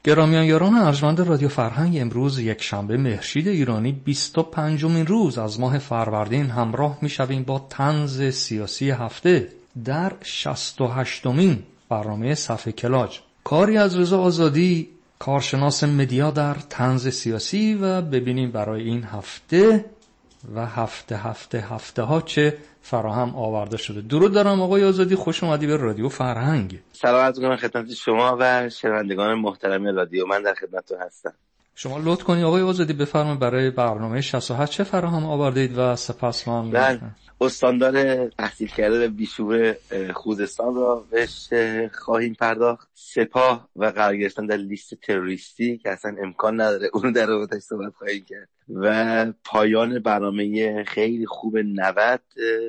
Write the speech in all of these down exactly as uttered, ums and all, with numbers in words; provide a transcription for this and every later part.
گرامیان یاران ارجمند رادیو فرهنگ، امروز یک شنبه مهرشید ایرانی بیست و پنجمین روز از ماه فروردین همراه می‌شویم با طنز سیاسی هفته در شصت و هشتمین برنامه صفحه کلاج، کاری از رضا آزادی، کارشناس مدیا در طنز سیاسی، و ببینیم برای این هفته و هفته هفته هفته ها چه فراهم آورده شده. درود دارم آقای آزادی، خوش اومدی به رادیو فرهنگ. سلام عرض می‌کنم خدمت شما و شنوندگان محترم رادیو، من در خدمتتون هستم. شما لطف کنید آقای آزادی بفرمایید برای برنامه شصت و هشت چه فراهم آوردید و سپس من من استاندار تحصیل کرده بیشعور خوزستان را بهش خواهیم پرداخت. سپاه و قرار گرفتن در لیست تروریستی که اصلا امکان نداره اونو در رابطش صحبت خواهیم کرد. و پایان برنامه خیلی خوب نود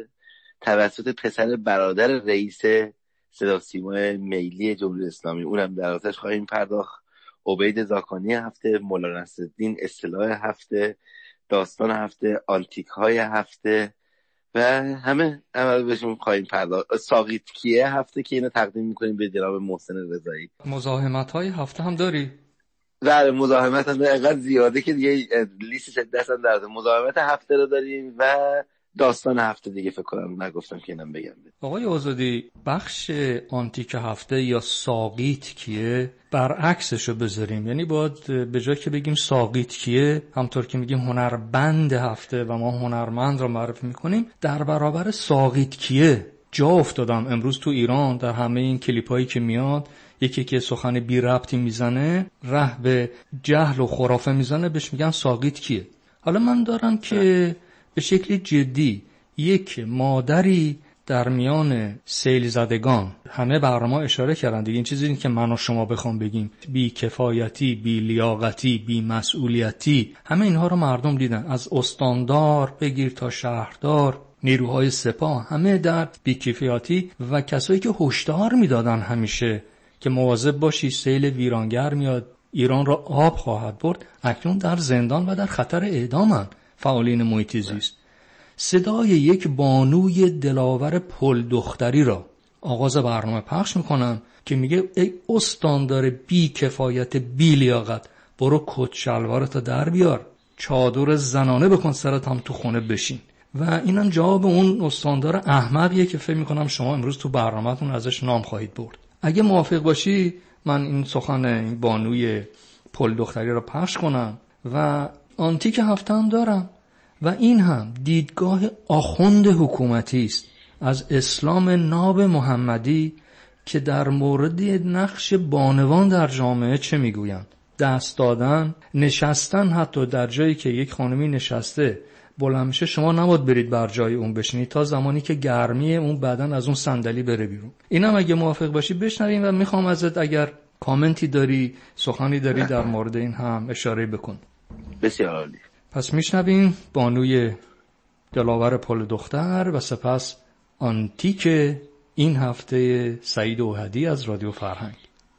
توسط پسر برادر رئیس صدا و سیما ملی جمهوری اسلامی، اونم در رابطش خواهیم پرداخت. عبید زاکانی هفته، مولانا نصرالدین اصطلاح هفته، داستان هفته، آنتیک های هفته و همه عمل بهشون خواهیم پرداخت. ساقیت کیه هفته که اینو تقدیم میکنیم به جناب محسن رضایی. مزاحمت های هفته هم داری؟ بله مزاحمت هم اینقدر زیاده که دیگه لیست دست هم درده. مزاحمت هفته رو داریم و داستان هفته دیگه فکر کنم نگفتم که اینم بگم. آقای آزادی، بخش آنتیک هفته یا ساقیت کیه برعکسشو بذاریم، یعنی باید به جای که بگیم ساقیت کیه، همطور که میگیم هنربند هفته و ما هنرمند رو معرفی میکنیم، در برابر ساقیت کیه جا افتادم. امروز تو ایران در همه این کلیپایی که میاد یکی که سخن بی ربطی میزنه، ره به جهل و خرافه میزنه، بهش میگن ساقیت کیه. حالا من دارم که به شکلی جدی یک مادری در میان سیل زدگان، همه برنامه اشاره کردن دیگه، این چیزی نیست که من و شما بخوام بگیم، بی کفایتی، بی لیاقتی، بی مسئولیتی، همه اینها رو مردم دیدن، از استاندار بگیر تا شهردار، نیروهای سپاه، همه در بی کفایتی و کسایی که هشدار میدادن همیشه که مواظب باشی سیل ویرانگر میاد ایران را آب خواهد برد، اکنون در زندان و در خطر اعدامن فعالین محیط زیست. صدای یک بانوی دلاور پل دختری را آغاز برنامه پخش میکنم که میگه ای استاندار بی کفایت، بی لیاقت، برو کت شلوارتو در بیار، چادر زنانه بکن سرت، هم تو خونه بشین. و اینم جواب اون استاندار احمقیه که فکر میکنم شما امروز تو برنامه‌تون ازش نام خواهید برد. اگه موافق باشی من این سخن این بانوی پل دختری را پخش کنم و آنتیک هفته هم دارم و این هم دیدگاه آخوند حکومتی است از اسلام ناب محمدی که در مورد نقش بانوان در جامعه چه میگویند. دست دادن، نشستن، حتی در جایی که یک خانمی نشسته بلند میشه شما نباید برید بر جای اون بشینید تا زمانی که گرمی اون بدن از اون صندلی بره بیرون. اینم اگه موافق باشی بشنویم و میخوام ازت اگر کامنتی داری، سخنی داری در مورد این هم اشاره بکن. بسیار عالی. پس میشنویم بانوی دلاور پل دختر و سپس آنتیک این هفته سعید اوحدی از رادیو فرهنگ.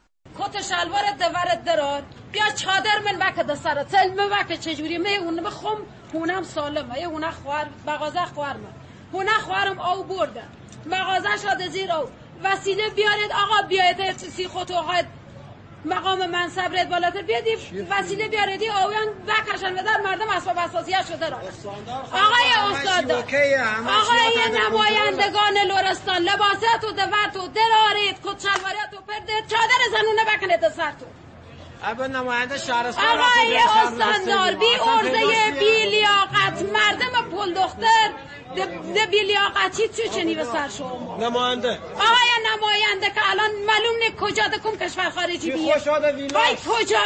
کت شلوارت دورت درار، بیا چادر من وکد سرت سل من وکد چجوری می اون بخوام هونم سالمه، یه هونه خوار مغازه خوارم، هونه خوارم او برده مغازه شده زیر او وسیله بیارید آقا بیاید سی خطوهات مقام منصب رد بالاتر بیادی وسیله بیاردی آویان بکشن و در مردم اسباب اساسیه شده را. آقای استاد آقای نمایندگان لرستان، لباساتو دورتو درارید، کت شلوارتو پردید، چادر زنونه بکنید سرتو. ابا نماینده شهرستان آقای استاندار بی ارزه بی لیاقت مردم پل دختر ده بی لیاقتی چه چنی به سر شما نماینده آقای نماینده که الان معلوم نه کجا دکم کشور خارجی بیه های کجا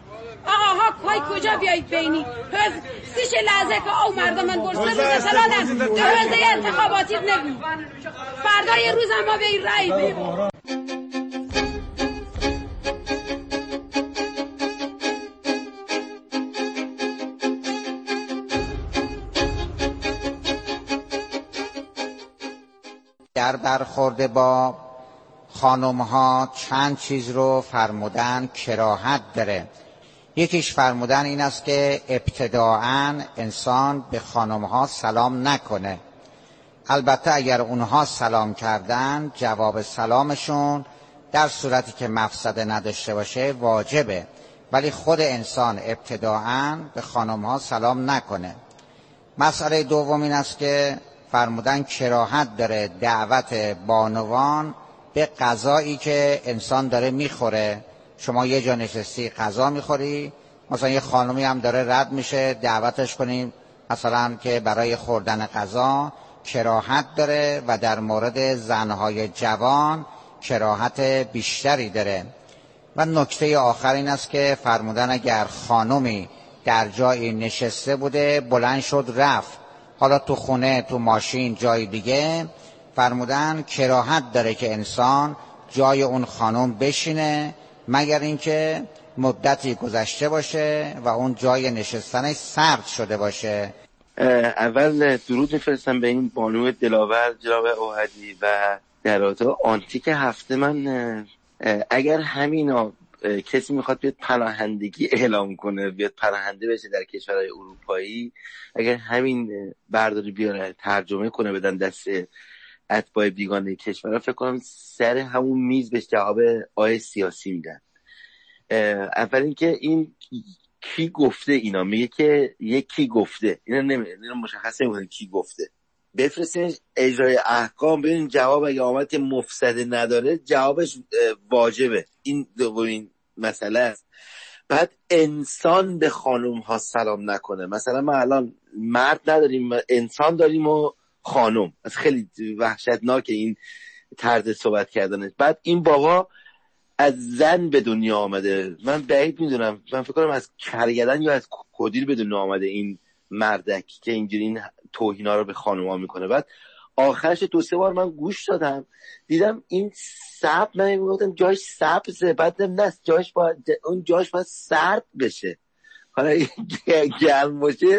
آقا ها های کجا بیایید بینی سیش لحظه که او مردم من برسه روز سلالن ده روزه انتخاباتی نبی فردای روز ما به این رای بیم. در برخورد با خانم ها چند چیز رو فرمودن کراهت داره. یکیش فرمودن این است که ابتداعاً انسان به خانم ها سلام نکنه، البته اگر اونها سلام کردن جواب سلامشون در صورتی که مفسده نداشته باشه واجبه، ولی خود انسان ابتداعاً به خانم‌ها سلام نکنه. مسئله دوم این است که فرمودن کراهت داره دعوت بانوان به غذایی که انسان داره میخوره. شما یه جا نشستی غذا میخوری، مثلا یه خانمی هم داره رد میشه، دعوتش کنیم مثلا که برای خوردن غذا کراهت داره و در مورد زنهای جوان کراهت بیشتری داره. و نکته آخر این است که فرمودن اگر خانمی در جایی نشسته بوده بلند شد رفت، حالا تو خونه، تو ماشین، جای دیگه، فرمودن کراهت داره که انسان جای اون خانم بشینه مگر اینکه مدتی گذشته باشه و اون جای نشستنش سرد شده باشه. اول درود میفرستم به این بانو دلاور جناب اوحدی و در رابطه آنتیک هفته. من اگر همینا کسی میخواد بیاد پناهندگی اعلام کنه، بیاد پناهنده بشه در کشورهای اروپایی، اگر همین برداری بیاره ترجمه کنه بدن دست اتباع بیگانه کشورها، فکر کنم سر همون میز بهش جواب آیه سیاسی میدن. اول اینکه این کی گفته اینا، میگه که یکی گفته، اینا نمیدونه، اینا مشخص نمیکنه کی گفته. بفرستینش اجرای احکام، ببین جواب اگه آمد که مفسده نداره جوابش واجبه. این دومین مسئله است. بعد انسان به خانم ها سلام نکنه. مثلا ما الان مرد نداریم، انسان داریم و خانم. از خیلی وحشتناکه این طرز صحبت کردنه. بعد این بابا از زن به دنیا آمده، من بعید میدونم، من فکر کنم از کرگدن یا از کدیر به دنیا آمده این مردک که اینجوری این توهینا رو به خانوما میکنه. بعد آخرش دو سه بار من گوش دادم، دیدم این سب، من میگفتم جاش سبزه، بعد نه جاش باید اون جاش باید سرد بشه، حالا گرم باشه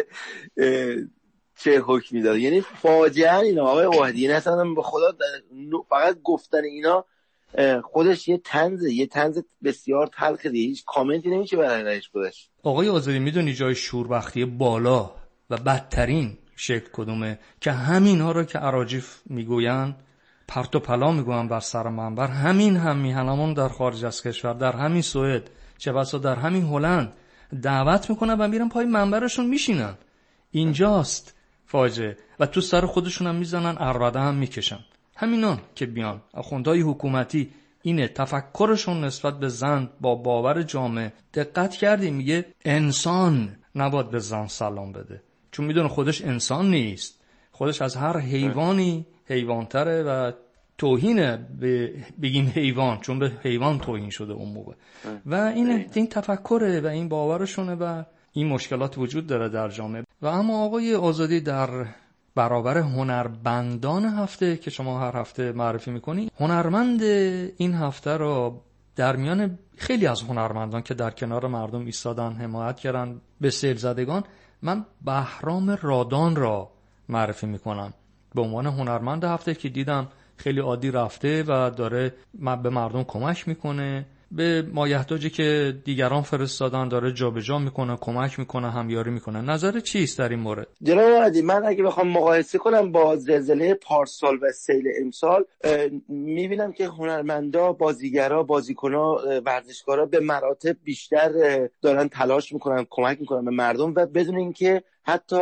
چه حکمی داره. یعنی فاجعه اینا آقای اوحدی. یعنی اصلا به خدا فقط گفتن اینا خودش یه طنزه، یه طنز بسیار تلخه دیگه، هیچ کامنتی نمیشه برای رئیس خودش. آقای آزادی میدونی جای شوربختی بالا و بدترین شکل کدومه؟ که همین ها رو که اراجیف میگوین پرت و پلا میگوین بر سر منبر، همین هم میهنمون در خارج از کشور، در همین سوئد، چه بسا در همین هلند دعوت میکنن و میرن پای منبرشون میشینن. اینجاست فاجعه. و تو سر خودشون هم میزنن، عربده هم میکشن. همینان که بیان آخوندهای حکومتی اینه تفکرشون نسبت به زن با باور جامعه. دقت کردی میگه انسان نباید به زن سلام بده، چون میدونه خودش انسان نیست، خودش از هر حیوانی حیوانتره و توهینه بگیم حیوان، چون به حیوان توهین شده اون موقع. و این این تفکره و این باورشونه و این مشکلات وجود داره در جامعه. و اما آقای آزادی در برابر هنرمندان هفته که شما هر هفته معرفی میکنی، هنرمند این هفته رو در میان خیلی از هنرمندان که در کنار مردم ایستادن حمایت کردن به سیل زدگان، من بهرام رادان را معرفی میکنم به عنوان هنرمند هفته که دیدم خیلی عادی رفته و داره به مردم کمک میکنه، به مایحتاجی که دیگران فرستادن داره جابجا میکنه، کمک میکنه، همیاری میکنه. نظر چیست در این مورد؟ جناب عادی، من اگه بخوام مقایسه کنم با زلزله پارسال و سیل امسال، میبینم که هنرمندا، بازیگرا، بازیکنا، ورزشکارا به مراتب بیشتر دارن تلاش میکنن، کمک میکنن به مردم و بدون اینکه حتی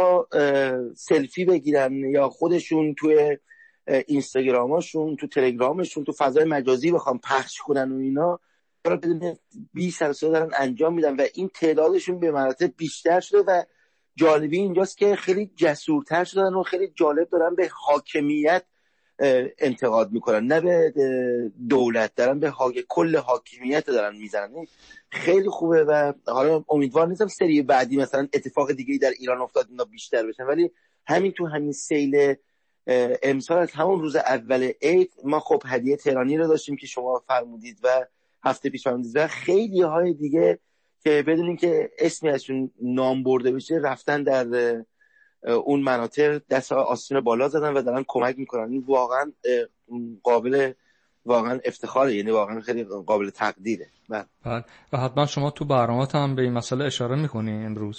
سلفی بگیرن یا خودشون توی اینستاگراماشون، تو تلگرامشون، تو فضای مجازی بخوام پخش کنن و اینا، رو بدون بی سر و صدا دارن انجام میدن و این تعدادشون به مراتب بیشتر شده. و جالبی اینجاست که خیلی جسورتر شدن و خیلی جالب دارن به حاکمیت انتقاد میکنن، نه به دولت، دارن به حاک... کل حاکمیت دارن میزنن. خیلی خوبه و حالا امیدوار نیستم سری بعدی مثلا اتفاق دیگه‌ای در ایران افتاد اینا بیشتر بشن، ولی همین تو همین سیل امسال از همون روز اول عید ما خب هدیه تهرانی رو داشتیم که شما فرمودید و هفته پیش فرمودید و خیلی های دیگه که بدون اینکه اسمی ازشون نام برده بشه رفتن در اون مناطق دست آستین بالا زدن و دارن کمک میکنن. این واقعا قابل واقعا افتخاره، یعنی واقعا خیلی قابل تقدیره. بله و حتما شما تو برنامه‌ات هم به این مسئله اشاره میکنی امروز.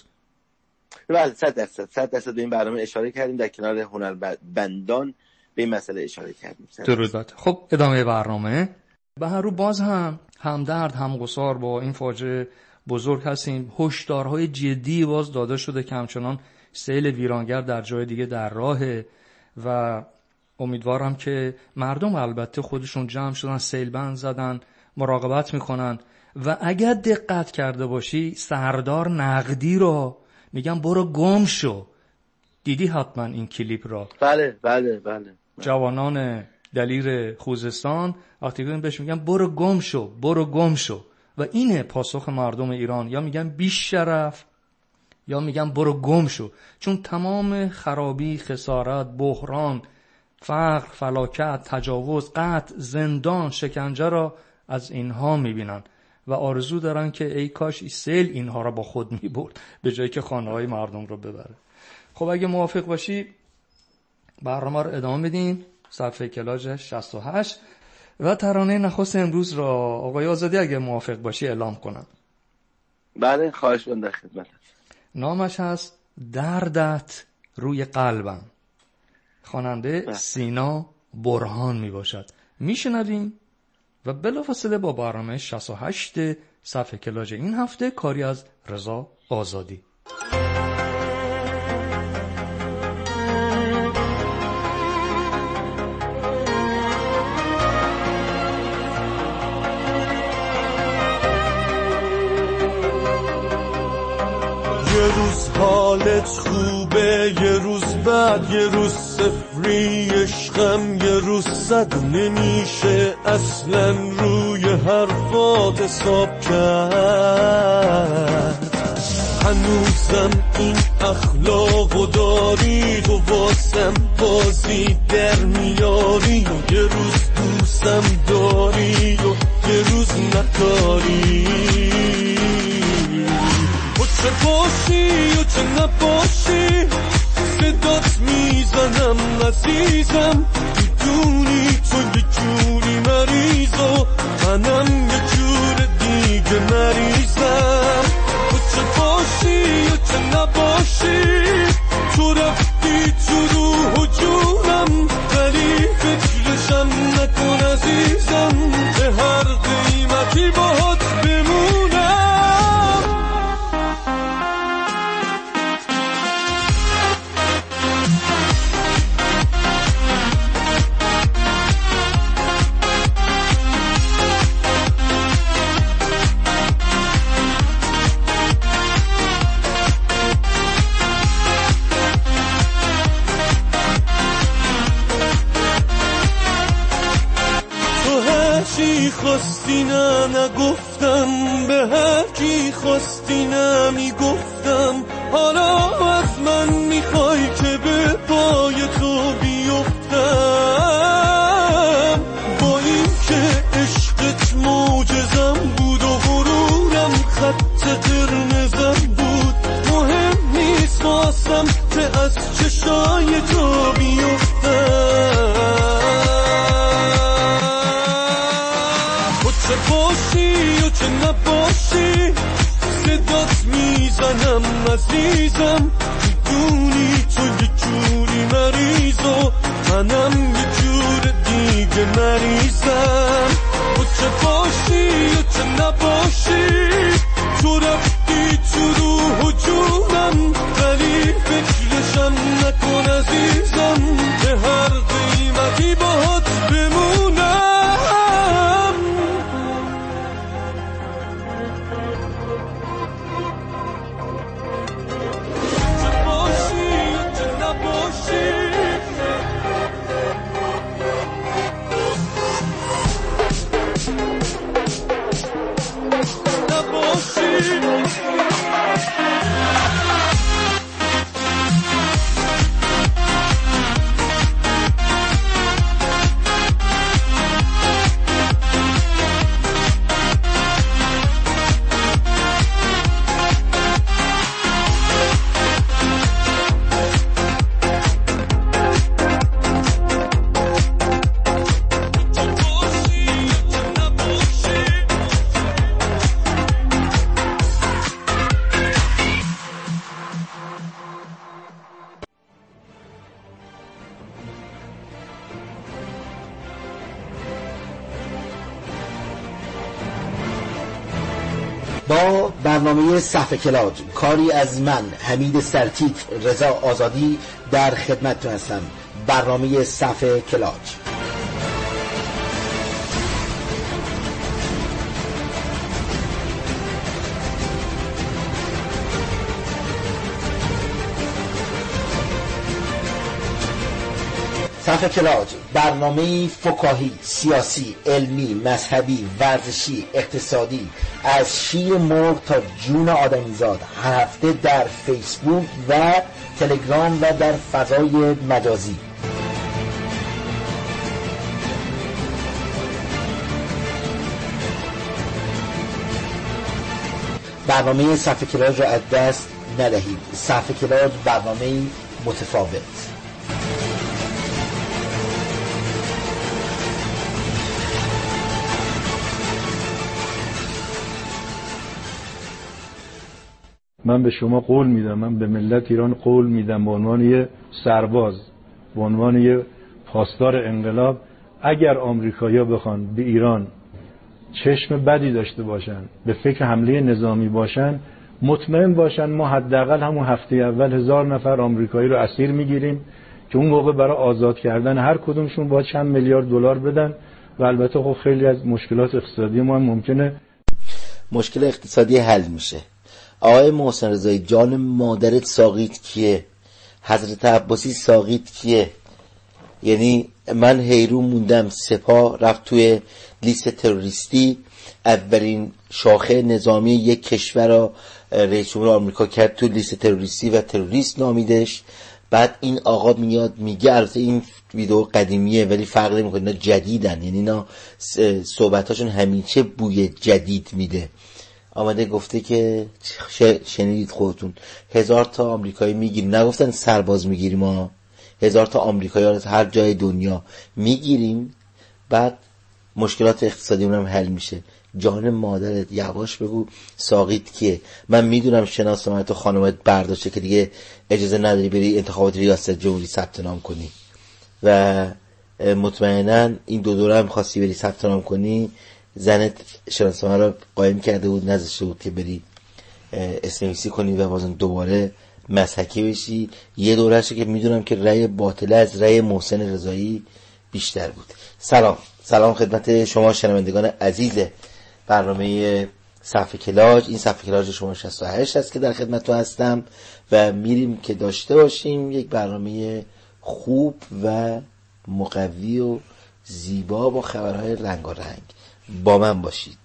بله صد درصد صد درصد به این برنامه اشاره کردیم، در کنار هنرمندان به این مسئله اشاره کردیم. درود. خب ادامه برنامه. به هر رو باز هم همدرد همگسار با این فاجعه بزرگ هستیم. هشدارهای جدی باز داده شده که همچنان سیل ویرانگر در جای دیگه در راهه و امیدوارم که مردم البته خودشون جمع شدن، سیل بند زدن، مراقبت میکنن. و اگر دقت کرده باشی سردار نقدی رو میگن برو گم شو. دیدی حتما این کلیپ را؟ بله بله بله. جوانان دلیر خوزستان وقتی بهش میگن برو گم شو برو گم شو و اینه پاسخ مردم ایران، یا میگن بیش شرف یا میگن برو گم شو، چون تمام خرابی، خسارت، بحران، فقر، فلاکت، تجاوز، قتل، زندان، شکنجه را از اینها میبینن و آرزو دارن که ای کاش این سیل اینها را با خود میبرد به جایی که خانه های مردم رو ببره. خب اگه موافق باشی برنامه رو ادامه بدیم. صفحه کلاژ شصت و هشت و ترانه نخست امروز را آقای آزادی اگه موافق باشی اعلام کنم. بله خواهش می‌کنم، در خدمتم. نامش هست دردت روی قلبم. خواننده بله. سینا برهان می باشد. میشنویم و بلافاصله با برنامه شصت و هشت صفحه کلاژ این هفته کاری از رضا آزادی. یه روز حالت خوبه، یه روز بعد، یه روز صفری عشقم، یه روز صد. نمیشه اصلا روی حرفات حساب کرد. هنوزم این اخلاقو داری و واسم بازی در میاری و یه روز دوستم داری و یه روز نداری. چه باشی و چه نباشی صدات میزنم عزیزم. میدونی تو یه جوری مریض و منم یه جور دیگه مریضم. و چه باشی و چه نباشی تو رفتی تو روح و جونم، ولی فکرشم نکن عزیزم، به هر قیمتی باهات بمونم. خواستی نه نگفتم، به هر کی خواستی نمیگفتم. حالا از من میخوای که به پای تو بیفتم. با این که عشقت معجزم بود و غرورم خط قرمزم بود، مهم نیست واسم که از چشای تو بیفتم. چه باشی و چه نباشی صدات میزنم عزیزم. میدونی تو یه جوری مریض و منم یه جور دیگه مریضم. و چه باشی و چه نباشی تو رفتی تو روح و جونم، ولی فکرشم نکن عزیزم، به هر قیمتی باهات بمونم. برنامه صفحه کلاج، کاری از من حمید سرتیپ رضا آزادی در خدمتتون هستم. برنامه صفحه کلاج. صفحه کلاج برنامه فکاهی، سیاسی، علمی، مذهبی، ورزشی، اقتصادی، از شیر مرغ تا جون آدمیزاد، هر هفته در فیسبوک و تلگرام و در فضای مجازی. برنامه صفحه کلاج را از دست ندهید. صفحه کلاج برنامه متفاوت. من به شما قول میدم، من به ملت ایران قول میدم به عنوان یه سرباز، به عنوان یه پاسدار انقلاب، اگر آمریکایی‌ها بخوان به ایران چشم بدی داشته باشن، به فکر حمله نظامی باشن، مطمئن باشن ما حداقل همون هفته اول هزار نفر آمریکایی رو اسیر میگیریم که اون موقع برای آزاد کردن هر کدومشون باید چند میلیارد دلار بدن و البته خب خیلی از مشکلات اقتصادی ما هم ممکنه مشکل اقتصادی حل میشه. آقای محسن رضایی، جان مادرت ساقیت کیه؟ حضرت عباسی ساقیت کیه؟ یعنی من حیرون موندم. سپاه رفت توی لیست تروریستی، اولین شاخه نظامی یک کشور را رئیس جمهور آمریکا کرد تو لیست تروریستی و تروریست نامیدش. بعد این آقا میاد میگه، البته این ویدیو قدیمیه ولی فرق نمیکنه، اینا جدیدن، یعنی اینا صحبتاشون همیشه بوی جدید میده. آمده گفته که شنیدید خودتون هزار تا آمریکایی میگیریم، نگفتن سرباز میگیریم، ما هزار تا آمریکایی از هر جای دنیا میگیریم، بعد مشکلات اقتصادی اونم حل میشه. جان مادرت، یواش بگو ساقیت کیه؟ من میدونم شناسنامه خانومت برداشته که دیگه اجازه نداری بری انتخابات ریاست جمهوری ثبت نام کنی و مطمئنا این دو دوره هم خواستی بری ثبت نام کنی، زنت شناسنامه رو قایم کرده بود، نذاشته بود که بری اسنویسی کنی و بازم دوباره مسحکی بشی. یه دورهشه که میدونم که رأی باطله از رأی محسن رضایی بیشتر بود. سلام سلام خدمت شما شنوندگان عزیز برنامه صفحه کلاج. این صفحه کلاج شما شصت و هشت است که در خدمتتون هستم و میریم که داشته باشیم یک برنامه خوب و مقوی و زیبا با خبرهای رنگارنگ. با من باشید.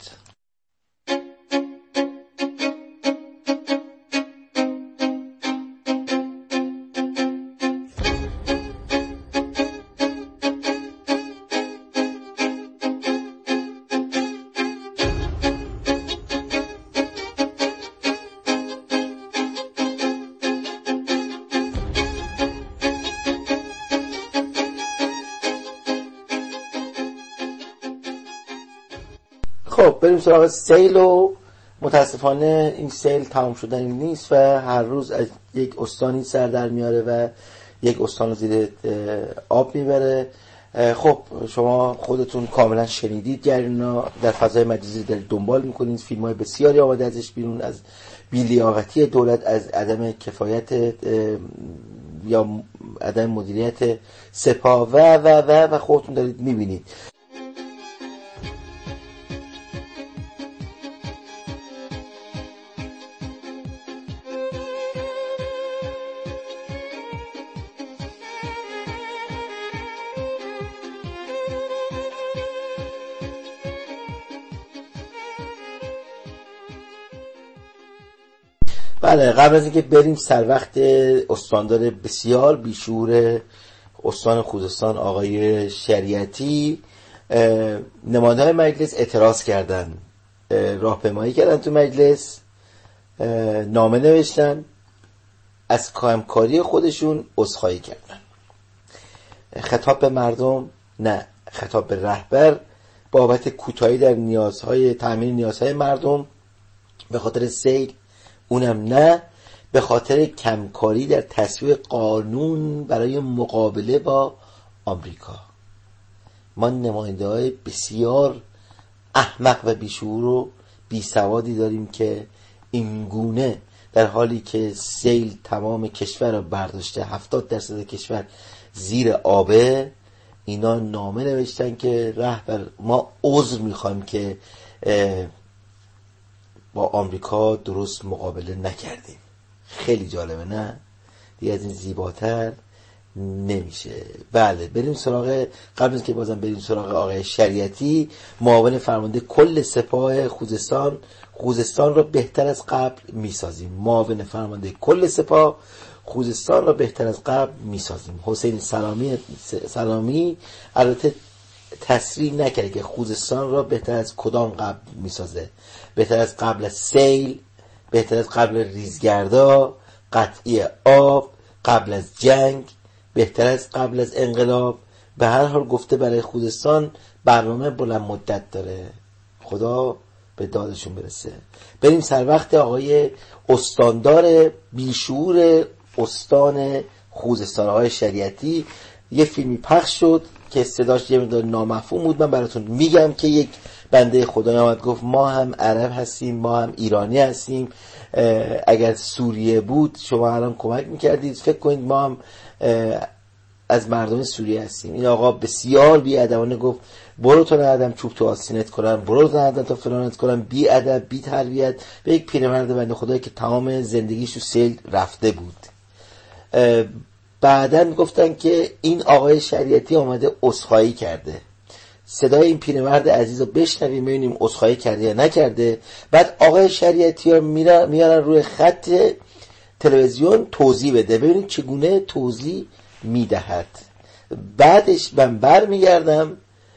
خب بریم سراغ سیل و متاسفانه این سیل تمام شدنی نیست و هر روز از یک استانی سر در میاره و یک استان زیر آب میبره. خب شما خودتون کاملا شنیدید، جریانا در فضای مجازی دارید دنبال میکنید، فیلم های بسیاری آمده ازش بیرون، از بی‌لیاقتی دولت، از عدم کفایت یا عدم مدیریت سپاه و و و و خودتون دارید میبینید. بله، قبل از اینکه بریم سر وقت استاندار بسیار بیشعور استان خوزستان آقای شریعتی، نماینده‌های مجلس اعتراض کردن، راهپیمایی کردن تو مجلس، نامه نوشتن، از همکاری خودشون عذرخواهی کردن. خطاب به مردم نه، خطاب به رهبر بابت کوتاهی در نیازهای تامین نیازهای مردم به خاطر سیل، اونم نه به خاطر کمکاری در تصویب قانون برای مقابله با آمریکا. ما نماینده های بسیار احمق و بیشعور و بیسوادی داریم که اینگونه در حالی که سیل تمام کشور رو برداشته، هفتاد درصد کشور زیر آبه، اینا نامه نوشتن که رهبر ما عذر میخوایم که با آمریکا درست مقابله نکردیم. خیلی جالبه نه؟ دیگه از این زیباتر نمیشه. بله بریم سراغ، قبل از که بازم بریم سراغ آقای شریعتی، معاون فرمانده کل سپاه خوزستان. خوزستان را بهتر از قبل میسازیم. معاون فرمانده کل سپاه خوزستان را بهتر از قبل میسازیم. حسین سلامی سلامی البته تصریح نکرده که خوزستان را بهتر از کدام قبل میسازه. بهتر از قبل از سیل، بهتر از قبل ریزگردا، قطعی آب، قبل از جنگ، بهتر از قبل از انقلاب. به هر حال گفته برای خوزستان برنامه بلند مدت داره. خدا به دادشون برسه. بریم سر وقت آقای استاندار بیشعور استان خوزستان، آقای شریعتی. یه فیلمی پخش شد که صداش یه مقدار نامفهوم بود. من براتون میگم که یک بنده خدای آمد گفت ما هم عرب هستیم، ما هم ایرانی هستیم، اگر سوریه بود شما الان کمک میکردید، فکر کنید ما هم از مردم سوریه هستیم. این آقا بسیار بی‌ادبانه گفت برو تو ندم چوب تو آستینت کنم، برو تو ندم تا فلانت کنم. بی ادب، بی تربیت به یک پیرمرد بنده خدایی که تمام زندگیش تو سیل رفته بود. بعدن گفتن که این آقای شریعتی آمده عذرخواهی کرده. صدای این پیرمرد عزیز رو بشنویم ببینیم عذرخواهی کرده یا نکرده. بعد آقای شریعتی ها میارن روی خط تلویزیون توضیح بده، ببینیم چگونه توضیح میدهد. بعدش من بر میگردم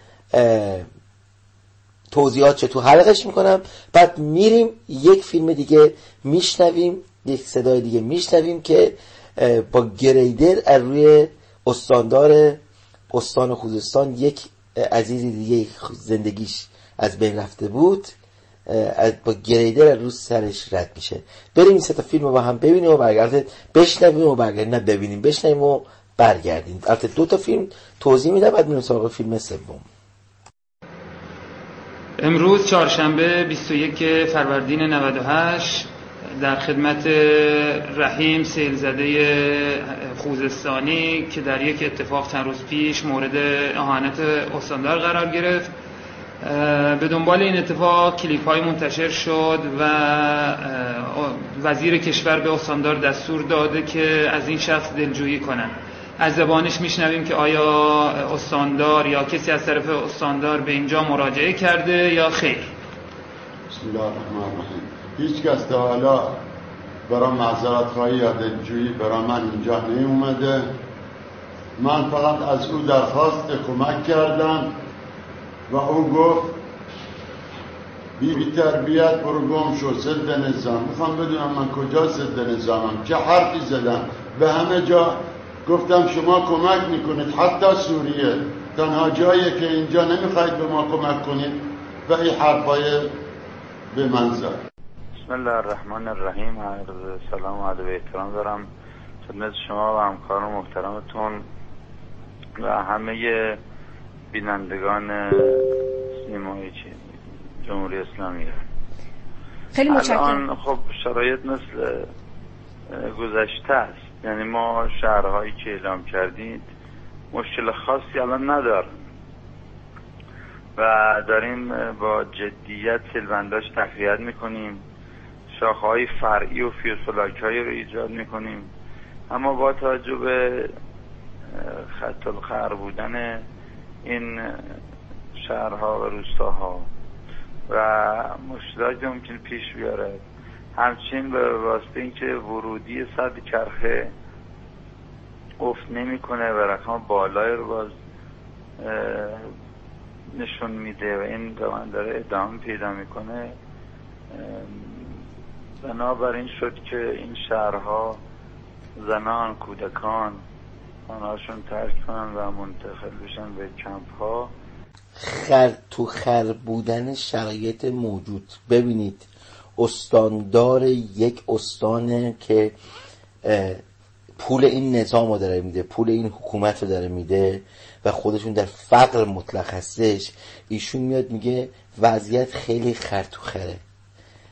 توضیحات چه تو حلقش میکنم. بعد میریم یک فیلم دیگه میشنویم، یک صدای دیگه میشنویم که با گریدر از روی استاندار استان خوزستان، یک عزیزی دیگه زندگیش از بین رفته بود، با گریدر از روی سرش رد میشه. بریم این سه تا فیلم رو با هم ببینیم و برگردیم، بشنویم و برگردیم، نه ببینیم بشنویم و برگردیم. البته دو تا فیلم توضیح میدم بعد میریم سراغ فیلم سوم. امروز چهارشنبه بیست و یک فروردین نود و هشت در خدمت رحیم سیلزده خوزستانی که در یک اتفاق چند روز پیش مورد اهانت استاندار قرار گرفت، به دنبال این اتفاق کلیپ های منتشر شد و وزیر کشور به استاندار دستور داده که از این شخص دلجویی کنن. از زبانش میشنویم که آیا استاندار یا کسی از طرف استاندار به اینجا مراجعه کرده یا خیر. بسم الله الرحمن الرحیم. هیچ کس تا حالا برای معذرت خواهی یا دلجویی برای من اینجا نیومده. من فقط از او درخواست کمک کردم و او گفت بی, بی تربیت برو گم شو، ضد نظام. میخوام بدونم من کجا ضد نظامم، چه حرفی زدم؟ به همه جا گفتم شما کمک میکنید، حتی سوریه تنها جایی که اینجا نمیخواید به ما کمک کنید و این حرفای به من زد. بسم الله الرحمن الرحیم. عرض سلام و ادب احترام دارم خدمت شما و همکاران محترمتون و همه بینندگان سینمای جمهوری اسلامی. خیلی متشکرم. الان خب شرایط مثل گذشته است، یعنی ما شهرهایی که اعلام کردید مشکل خاصی الان نداریم و داریم با جدیت سیلونداش تقویت میکنیم، شاخه‌های فرعی و فیوسلاک‌هایی رو ایجاد میکنیم، اما با توجه به خط الخر بودن این شهرها و روستاها و مشکلاتی ممکن پیش بیاره، همچنین به واسطه اینکه ورودی سد چرخه افت نمیکنه و رقم بالای رو باز نشون میده و این روند داره ادامه پیدا میکنه، بنابراین شد که این شهرها زنان، کودکان آنهاشون ترک کنن و منتقل بشن به کمپ ها. خر تو خر بودن شرایط موجود. ببینید استاندار یک استانه که پول این نظام رو داره میده، پول این حکومت رو داره میده و خودشون در فقر مطلق هستش، ایشون میاد میگه وضعیت خیلی خر تو خره.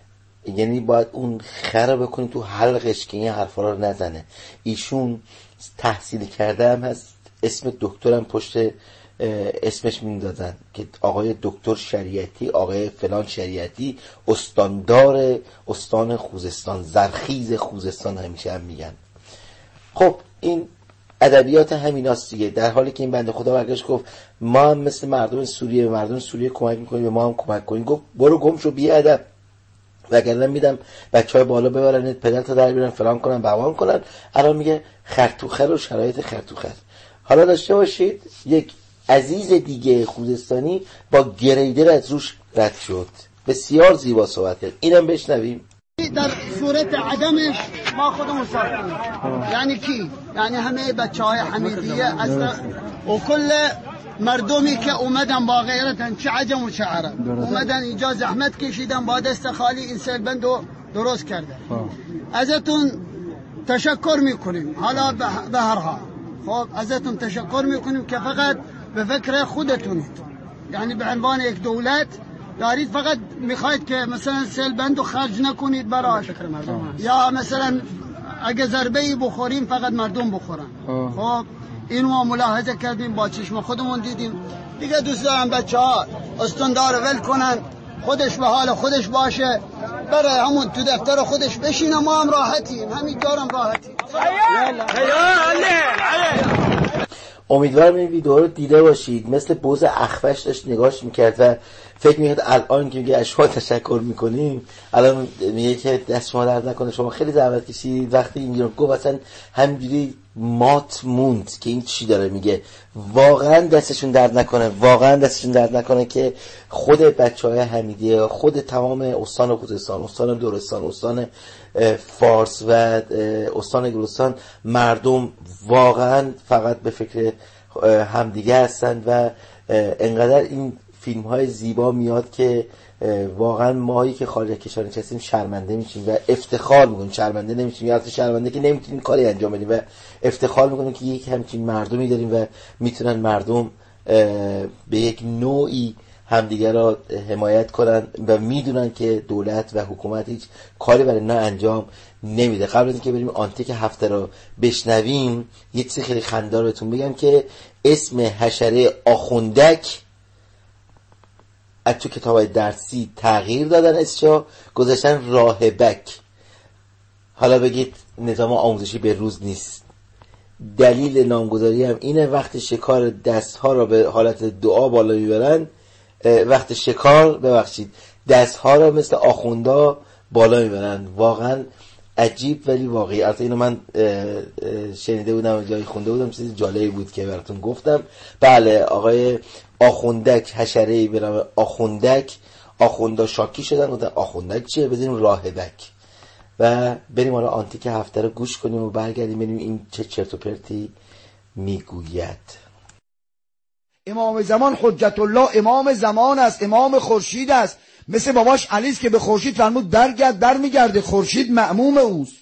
یعنی باید اون خر رو بکنی تو حلقش که این حرفا رو نزنه. ایشون تحصیل کرده هم هست، اسم دکترم پشت اسمش میندازن که آقای دکتر شریعتی، آقای فلان شریعتی، استاندار استان خوزستان، زرخیز خوزستان همیشه هم میگن. خب این ادبیات همیناست دیگه. در حالی که این بنده خدا برگشت گفت ما هم مثل مردم سوریه به مردم سوریه کمک میکنیم، به ما هم کمک کنیم. گفت برو گم شو بی ادب، وگرنه میدم بچهای بالا ببرن پدر تا در بیارن فلان کنن بهوان کنن. الان میگه خرطوخر و شرایط خرطوخر. حالا داشته باشید یک عزیز دیگه خوزستانی با گریدر از روش رد شد، بسیار زیبا صحبت کرد، اینم بشنویم. در صورت عدمش ما خودمون ساختیم. یعنی کی؟ یعنی همه بچه های حمیدیه از و کل مردمی که اومدن با غیرتن، چه عجم و چه عرب، اومدن اینجا زحمت کشیدن، با دست خالی این سیلبندو درست کردن. ازتون تشکر میکنیم. حالا به هر حال خب ازتون تشکر میکنیم که فقط به فکر خودتونید، یعنی به عنوان یک دولت دارید فقط میخواید که مثلا سیلبندو خرج نکنید براش، یا مثلا اگه ضربه‌ای بخوریم فقط مردم بخورن. خب اینو ما ملاحظه کردیم، با چشم خودمون دیدیم دیگه. دوست دارم بچه ها استاندار ول کنن، خودش به حال خودش باشه، برای همون تو دفتر خودش بشینه، ما هم راحتیم، همین دارم راحتیم. امیدوارم این ویدیو رو دیده باشید. مثل بوز اخفش داشت نگاش میکرد و فکر میکرد الان که میگه از شما تشکر میکنیم، الان میگه که دست شما درد نکنه، شما خیلی زحمت کشید. وقتی اینجا گفت اصلا همینجوری مات موند که این چی داره میگه. واقعا دستشون درد نکنه، واقعا دستشون درد نکنه که خود بچهای حمیدیه، خود تمام استان خوزستان، استان دورستان، استان فارس و استان گلستان، مردم واقعا فقط به فکر همدیگه هستند و انقدر این فیلم های زیبا میاد که واقعا ماهایی که خارج از کشور نشستیم شرمنده میشیم و افتخار میکنیم، شرمنده نمیشیم، یا شرمنده که نمیتونیم کاری انجام بدیم و افتخار میکنیم که یک همچین مردمی داریم و میتونن مردم به یک نوعی همدیگه را حمایت کنن و میدونن که دولت و حکومت هیچ کاری برای اینا انجام نمیده. قبل از اینکه بریم آنتیک هفته رو بشنویم، یه چیز خیلی خنده‌دار بهتون بگم که اسم حشره آخوندک از تو کتابای درسی تغییر دادن، اسمشو گذاشتن راهبک. حالا بگید نظام آموزشی به روز نیست. دلیل نامگذاری هم اینه، وقت شکار دستها را به حالت دعا بالا میبرن، وقت شکار ببخشید دستها را مثل آخوندا بالا میبرن. واقعا عجیب ولی واقعی. البته اینو من شنیده بودم، جایی خونده بودم، چیز جالبی بود که براتون گفتم. بله، آقای آخوندک، حشره‌ای به نام آخوندک، آخوندا شاکی شدن، گفتن آخوندک چیه، بزنیم راهبک. و بریم حالا آنتیک هفته رو گوش کنیم و برگردیم ببینیم این چه چرت و پرتی میگوید. امام زمان حجت الله امام زمان است، امام خورشید است، مثل باباش علی است که به خورشید فرمود درگرد، در میگرده، خورشید مأموم اوست.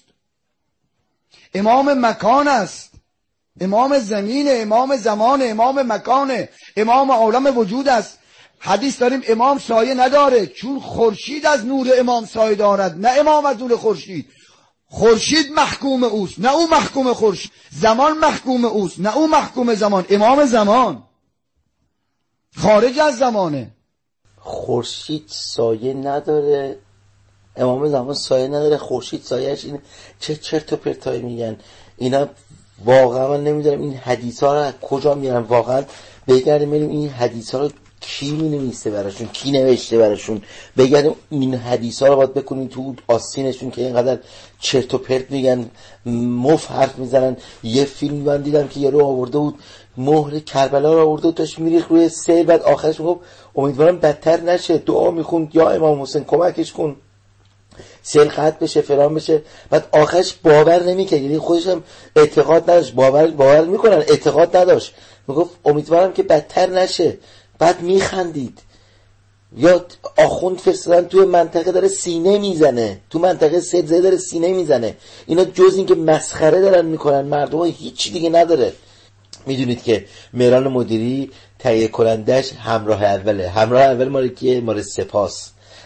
امام مکان است، امام زمین، امام زمان، امام مکان، امام عالم وجود است. حدیث داریم امام سایه نداره، چون خورشید از نور امام سایه دارد، نه امام از نور خورشید. خورشید محکوم اوست، نه او محکوم خورشید. زمان محکوم اوست، نه او محکوم زمان. امام زمان خارج از زمانه. خورشید سایه نداره، امام زمان سایه نداره، خورشید سایهش اینه. چه چرت و پرتایی میگن اینا. واقعا من نمیدونم این حدیث ها رو کجا میارن. واقعا بگردیم ببینیم این حدیث ها رو کی می نویسه براشون، کی نوشته براشون. بگردیم این حدیث ها رو باید بکنیم تو آستینشون که اینقدر چرت و پرت میگن، مف حرف میزنن. یه فیلم من دیدم که یارو آورده بود مهر کربلا رو آورده بود، داشت میریخت روی سیل، بعد آخرش میگفت امیدوارم بدتر نشه، دعا میخوند یا امام حسین کمکش کن سیل قطع بشه فلان بشه. بعد آخرش باور نمیکرد، یعنی خودش هم اعتقاد نداشت. باور باور میکنن، اعتقاد نداشت. میگفت امیدوارم که بدتر نشه، بعد میخندید. یا آخوند فرستادن توی منطقه داره سینه میزنه، تو منطقه سبزه داره سینه میزنه. اینا جز این که مسخره دارن میکنن، مردم ها هیچ دیگه نداره. میدونید که مهران مدیری تهیه کنندش همراه اوله. همراه اول مال کیه؟ مال سپاس.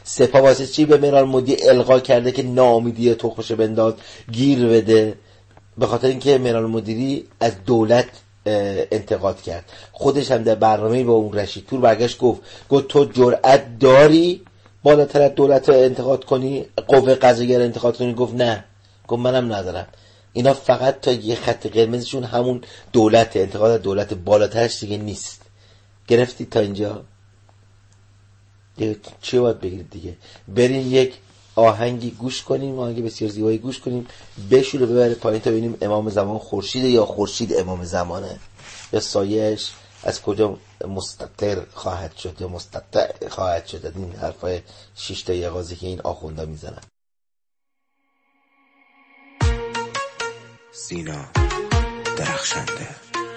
سپاه واسه چی به مهران مدیری القا کرده که ناامیدی تخمش بنداز گیر بده؟ به خاطر اینکه مهران مدیری از دولت انتقاد کرد. خودش هم در برنامه‌ای با اون رشید پور برگشت گفت گفت تو جرأت داری بالاتر از دولت انتقاد کنی، قوه قضاییه رو انتقاد کنی؟ گفت نه، گفت منم ندارم. اینا فقط تا یه خط قرمزشون همون دولت، انتقاد از دولت، بالاترش دیگه نیست. گرفتی تا اینجا؟ دیگه چی باید بگیرید دیگه؟ بریم یک آهنگی گوش کنیم، آهنگ بسیار زیبایی گوش کنیم، بشوره ببره پایین تا ببینیم امام زمان خورشیده یا خورشید امام زمانه یا سایه‌اش از کجا مستتر خواهد شد یا مستتر خواهد شد. این حرفای شش تا یغازی که این آخوندا میزنن. سینا درخشنده.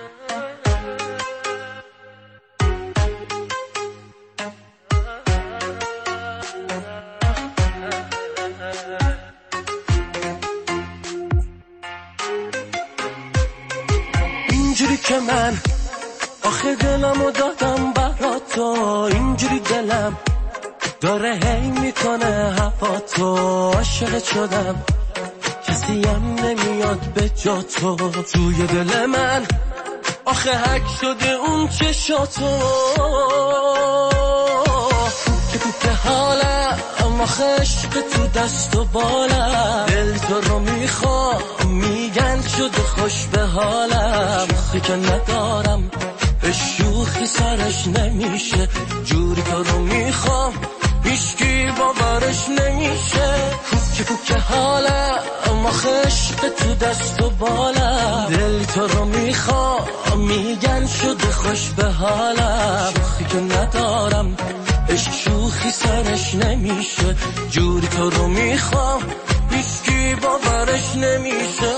اینجوری که من آخه دلمو دادم برا تو، اینجوری دلم داره هی میکنه هوا تو، عاشق شدم کسی هم نمیاد به جا تو، توی دل من آخه حک شده اون چشاتو، که تو که حالم آخه عشق تو دست و بالم، دل تو رو میخوام میگن شده خوش به حالم، شوخی که ندارم به شوخی سرش نمیشه، جوری تو رو میخوام هیچکی باورش نمیشه، کوکه کوکه حالم آخه عشق تو دست و بالم، دل تو رو میخوام میگن شده خوش به حالم، شوخی که ندارم عشق شوخی سرش نمیشه، جوری تو رو میخوام هیچکی باورش نمیشه.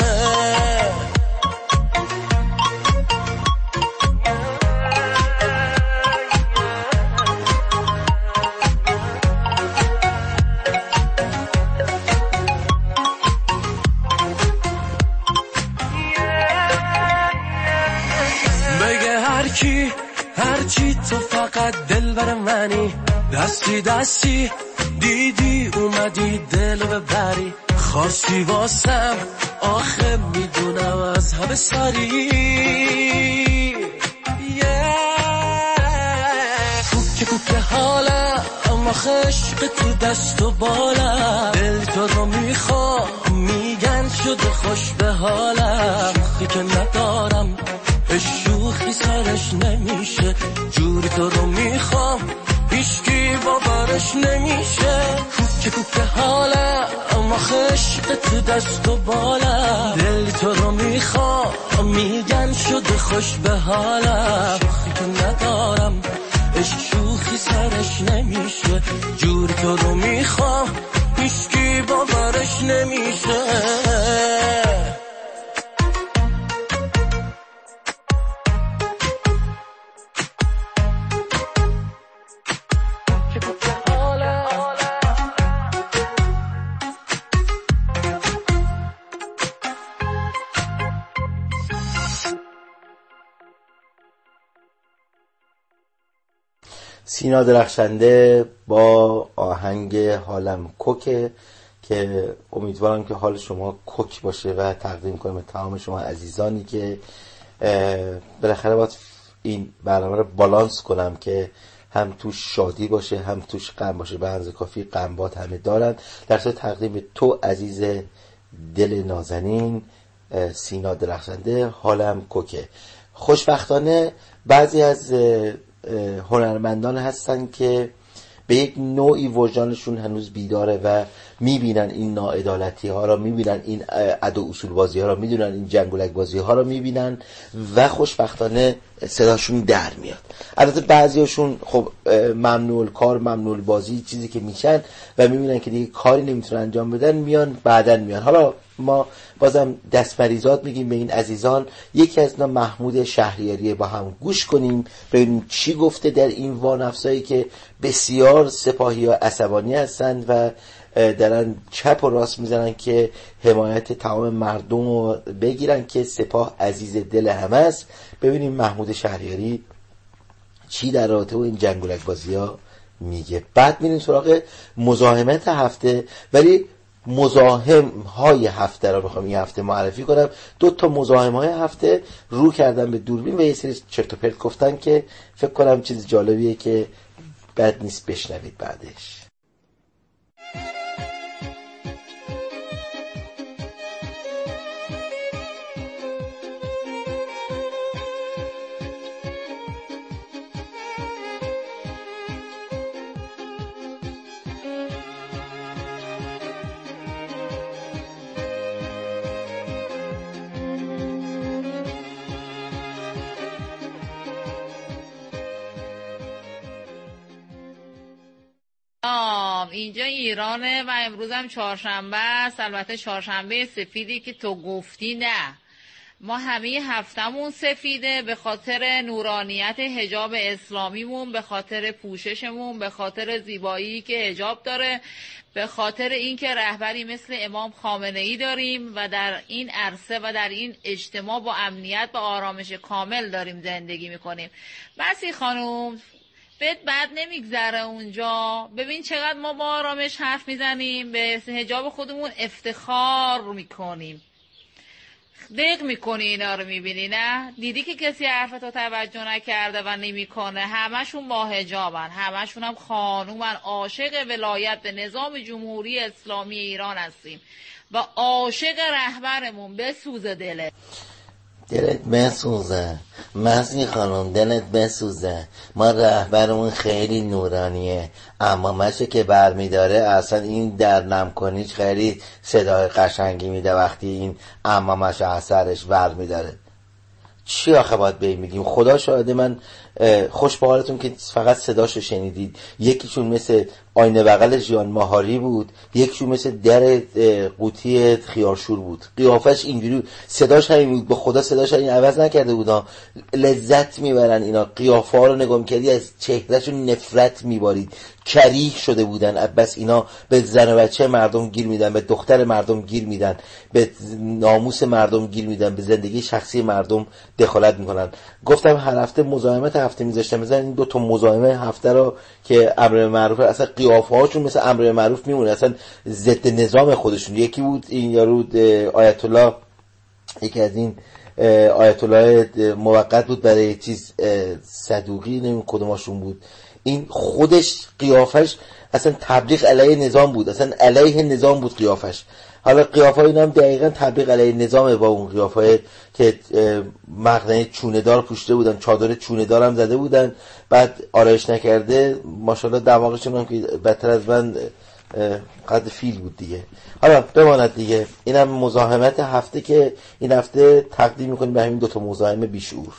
بگه هر کی هر چی تو فقط دل بر منی، دستی دستی دیدی اومدی دل ببری، خواستی واسم آخه میدونم از همه سری، کوکه کوکه حالم آخه عشق تو دست و بالم، دل تو رو میخوام میگن شده خوش به حالم، شوخی که ندارم شوخی سرش نمیشه، جوری تو رو میخوام هیچکی باورش نمیشه، کوکه کوکه حالم آخه عشق تو دست و بالم، دل تو رو میخوام میگن شده خوش به حالم، شوخی که ندارم عشق شوخی سرش نمیشه، جوری تو رو میخوام هیچکی باورش نمیشه. سینا درخشنده با آهنگ حالم کوکه که امیدوارم که حال شما کوک باشه و تقدیم کنم به تمام شما عزیزانی که بالاخره باید این برنامه رو بالانس کنم که هم توش شادی باشه هم توش غم باشه، به اندازه کافی غمبات همه دارن. در صورت تقدیم به تو عزیز دل نازنین سینا درخشنده حالم کوکه. خوشبختانه بعضی از هنرمندان هستن که به یک نوعی وجدانشون هنوز بیداره و میبینن این ناعدالتی ها را، میبینن این عدو اصول بازی ها را، میدونن این جنگولک بازی ها را میبینن و خوشبختانه صداشون در میاد. البته بعضیاشون خب ممنوع کار ممنوع بازی چیزی که میشن و میبینن که دیگه کاری نمیتونن انجام بدن، میان بعدن میان. حالا ما بازم دستمریزات میگیم به این عزیزان. یکی از اینا محمود شهریاری، با هم گوش کنیم ببینیم چی گفته در این وانفسایی که بسیار سپاهی ها عصبانی هستند و دارن چپ و راست میزنن که حمایت تمام مردم رو بگیرن که سپاه عزیز دل همه است. ببینیم محمود شهریاری چی در رابطه با این جنگولک بازی ها میگه. بعد میریم سراغ مزاحمت هفته، ولی مزاحم های هفته رو بخوام این هفته معرفی کنم. دو تا مزاحم های هفته رو کردن به دوربین و یه سری چرت و پرت گفتن که فکر کنم چیز جالبیه که بد نیست بشنوید بعدش. اینجا ایرانه و امروز هم چهارشنبه است. البته چهارشنبه سفیدی که تو گفتی نه، ما همه هفتمون سفیده به خاطر نورانیت حجاب اسلامیمون، به خاطر پوششمون، به خاطر زیبایی که حجاب داره، به خاطر اینکه رهبری مثل امام خامنه ای داریم و در این عرصه و در این اجتماع با امنیت و آرامش کامل داریم زندگی میکنیم. بسی خانوم بهت بد نمیگذره اونجا. ببین چقدر ما با آرامش حرف میزنیم، به حجاب خودمون افتخار میکنیم. دق میکنی اینا رو میبینی نه؟ دیدی که کسی حرفتو توجه نکرده و نمیکنه. همشون با حجابن، همشون هم خانومن. عاشق ولایت به نظام جمهوری اسلامی ایران هستیم و عاشق رهبرمون. بسوزه دلت، دلت بسوزه مسی خانم، دلت بسوزه. ما رهبرمون خیلی نورانیه، اما مشه که برمیداره اصلا این در نم کنیش خیلی صدای قشنگی میده وقتی این امامش اثرش برمیداره. چی آخه باید به این میگیم؟ خدا شاهده من خوش به حالتون که فقط صداشو شنیدید. یکیشون مثل آینه بغل ژیان ماهاری بود، یکیشون مثل در قوطی خیارشور بود. قیافش اینجوری، صداش همین بود. به خدا صداش همین عوض نکرده بودن. لذت میبرن اینا. قیافه ها رو نگاه میکردی از چهرهشون نفرت میبارید. کریه شده بودن. بس اینا به زن و بچه مردم گیر میدن، به دختر مردم گیر میدن، به ناموس مردم گیر میدن، به زندگی شخصی مردم دخالت میکنن. گفتم هر هفته مزاحمت هفته میذاشتم. مثلا این دو تا مزاحمه هفته رو که امر معروف، اصلا قیافه هاشون مثل امر معروف میمونه، اصلا ضد نظام خودشون. یکی بود این یارو آیت الله، یکی از این آیت الله موقت بود برای چیز صدوقی، نمیدونم کدوماشون بود. این خودش قیافش اصلا تبلیغ علیه نظام بود، اصلا علیه نظام بود قیافش. حالا قیافه اینا هم دقیقاً تبلیغ علیه نظامه، با اون قیافه که مقنعه چونه دار پوشیده بودن، چادر چونه دار هم زده بودن، بعد آرایش نکرده ماشاءالله دماغشون هم که بدتر از من قد فیل بود دیگه. حالا بماند دیگه. اینم مزاحمت هفته که این هفته تقدیم میکنیم به همین دوتا مزاحم بیشعور.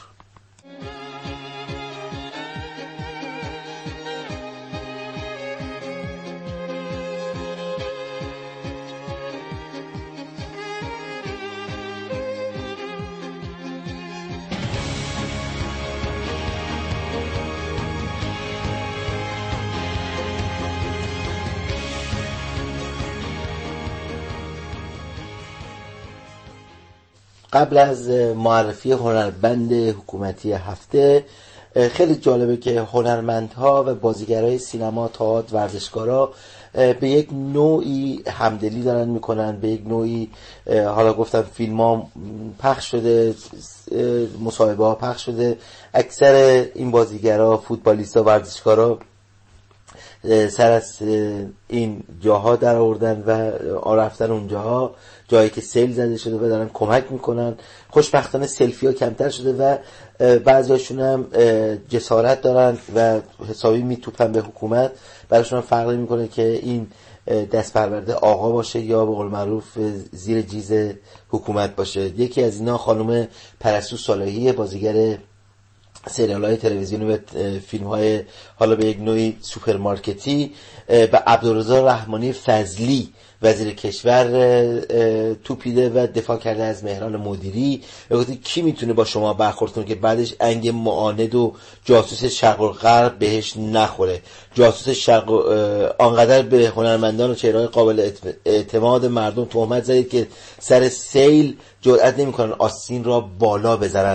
قبل از معرفی هنرمند حکومتی هفته، خیلی جالبه که هنرمندها و بازیگرای سینما، تئاتر، ورزشکارا به یک نوعی همدلی دارن میکنن، به یک نوعی حالا گفتم فیلم ها پخش شده، مصاحبه ها پخش شده. اکثر این بازیگرا، فوتبالیستا، ورزشکارا سر از این جاها در آوردن و رفتن اونجاها، جایی که سیل زده شده و دارن کمک میکنن. خوشبختانه سلفی ها کمتر شده و بعضیاشون هم جسارت دارن و حسابی میتوپن به حکومت. براشون هم فرقی میکنه که این دست پرورده آقا باشه یا به قول معروف زیر جیز حکومت باشه. یکی از اینا خانم پرستو صالحی، بازیگر سریال های تلویزیونی و فیلم های حالا به یک نوعی سوپرمارکتی، و عبدالرضا رحمانی فضلی وزیر کشور توپیده و دفاع کرده از مهران مدیری. گفته کی میتونه با شما برخورد کنه که بعدش انگ معاند و جاسوس شرق و غرب بهش نخوره. جاسوس شرق آنقدر به هنرمندان و چهره‌های قابل اعتماد مردم تهمت زدید که سر سیل جرئت نمیکنن آستین را بالا بزنن